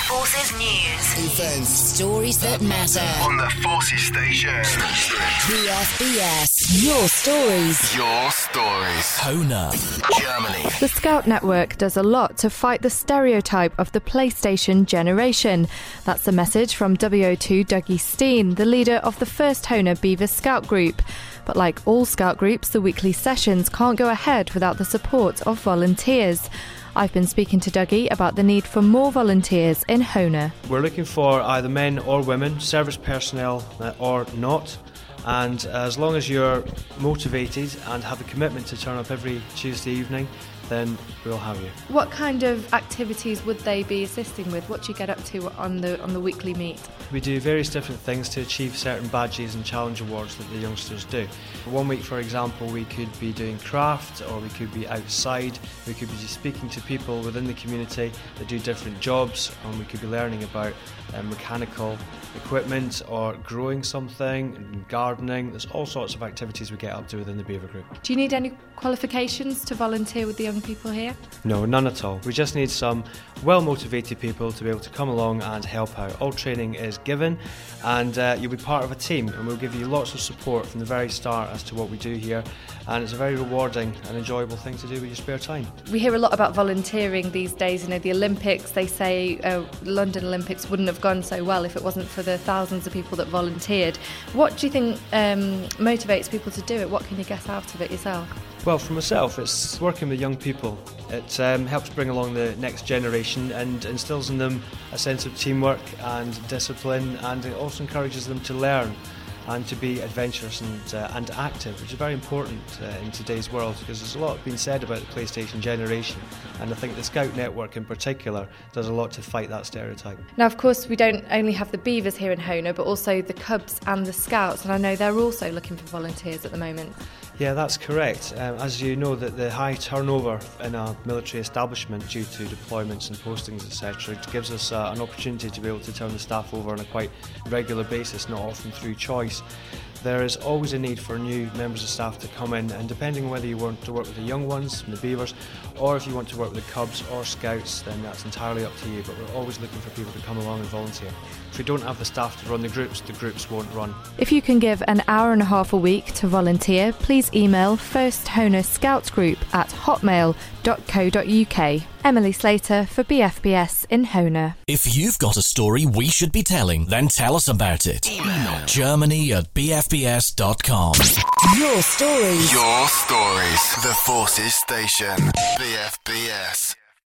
Forces News. Events. Stories that matter. On the Forces Station. BFBS. Your stories. Your stories. Hona, Germany. The Scout Network does a lot to fight the stereotype of the PlayStation generation. That's the message from WO2 Dougie Steen, the leader of the first Hona Beaver Scout group. But like all Scout groups, the weekly sessions can't go ahead without the support of volunteers. I've been speaking to Dougie about the need for more volunteers in Hona. We're looking for either men or women, service personnel or not. And as long as you're motivated and have a commitment to turn up every Tuesday evening, then we'll have you. What kind of activities would they be assisting with? What do you get up to on the weekly meet? We do various different things to achieve certain badges and challenge awards that the youngsters do. One week, for example, we could be doing craft, or we could be outside. We could be speaking to people within the community that do different jobs, and we could be learning about mechanical equipment or growing something, gardening. There's all sorts of activities we get up to within the Beaver Group. Do you need any qualifications to volunteer with the young people here? No, none at all. We just need some well-motivated people to be able to come along and help out. All training is given, and you'll be part of a team, and we'll give you lots of support from the very start as to what we do here, and it's a very rewarding and enjoyable thing to do with your spare time. We hear a lot about volunteering these days. You know, the Olympics, they say London Olympics wouldn't have gone so well if it wasn't for the thousands of people that volunteered. What do you think motivates people to do it? What can you get out of it yourself? Well, for myself, it's working with young people. It helps bring along the next generation and instills in them a sense of teamwork and discipline, and it also encourages them to learn and to be adventurous and active, which is very important in today's world, because there's a lot being said about the PlayStation generation, and I think the Scout Network in particular does a lot to fight that stereotype. Now, of course, we don't only have the Beavers here in Hona, but also the Cubs and the Scouts, and I know they're also looking for volunteers at the moment. Yeah, that's correct. As you know, that the high turnover in a military establishment due to deployments and postings, etc., it gives us an opportunity to be able to turn the staff over on a quite regular basis, not often through choice. There is always a need for new members of staff to come in, and depending on whether you want to work with the young ones, the Beavers, or if you want to work with the Cubs or Scouts, then that's entirely up to you, but we're always looking for people to come along and volunteer. If we don't have the staff to run the groups won't run. If you can give an hour and a half a week to volunteer, please email First Hona Scouts Group at hotmail.co.uk. Emily Slater for BFBS in Hona. if you've got a story we should be telling, then tell us about it. Email germany@bfbs.com. Your stories. Your stories. The Forces Station. BFBS.